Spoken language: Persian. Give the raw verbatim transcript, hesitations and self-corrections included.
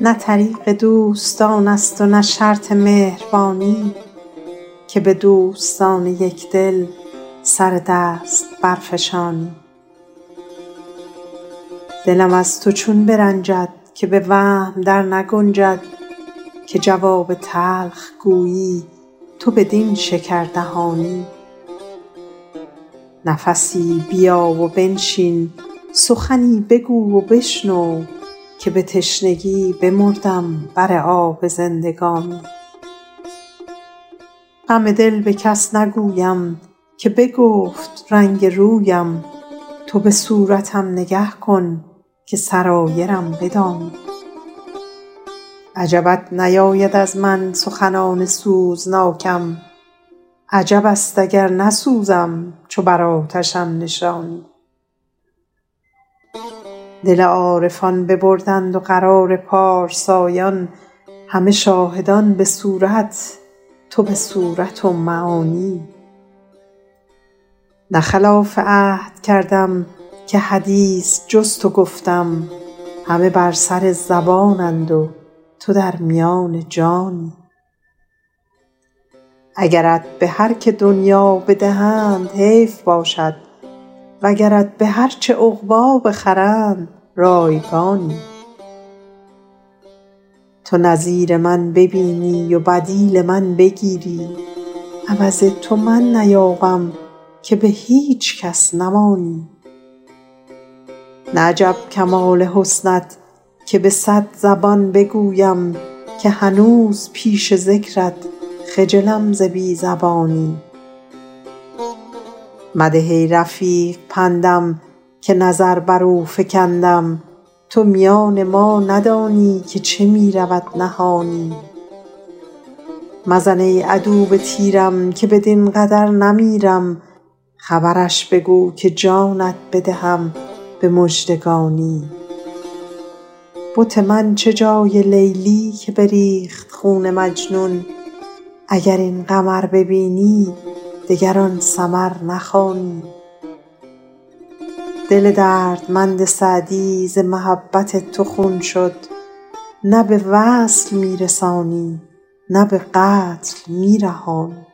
نه طریق دوستان است و نه شرط مهربانی که به دوستان یک دل سر دست برفشانی. دلم از تو چون برنجد که به وهم در نگنجد که جواب تلخ گویی تو بدین شکردهانی. نفسی بیا و بنشین، سخنی بگو و بشنو که به تشنگی بمردم بر آب زندگانی. غم دل به کس نگویم که بگفت رنگ رویم، تو به صورتم نگه کن که سرایرم بدانی. عجبت نیاید از من سخنان سوزناکم، عجب است اگر نسوزم چو بر آتشم نشانی. دل عارفان ببردند و قرار پارسایان، همه شاهدان به صورت تو به صورت و معانی. نه خلاف عهد کردم که حدیث جز تو گفتم، همه بر سر زبانند و تو در میان جانی. اگرت به هر که دنیا بدهند حیف باشد، وگرت به هر چه عقبی بخرند رایگانی. تو نظیر من ببینی و بدیل من بگیری، عوض تو من نیابم که به هیچ کس نمانی. نه عجب کمال حسنت که به صد زبان بگویم که هنوز پیش ذکرت خجلم ز بی زبانی. مده ای رفیق پندم که نظر بر او فکندم، تو میان ما ندانی که چه می رود نهانی. مزن ای عدو به تیرم که بدین قدر نمیرم، خبرش بگو که جانت بدهم به مژدگانی. بت من چه جای لیلی که بریخت خون مجنون، اگر این قمر ببینی دگر آن سمر نخوانی. دل دردمند سعدی ز محبت تو خون شد، نه به وصل می رسانی نه به قتل می رهانی.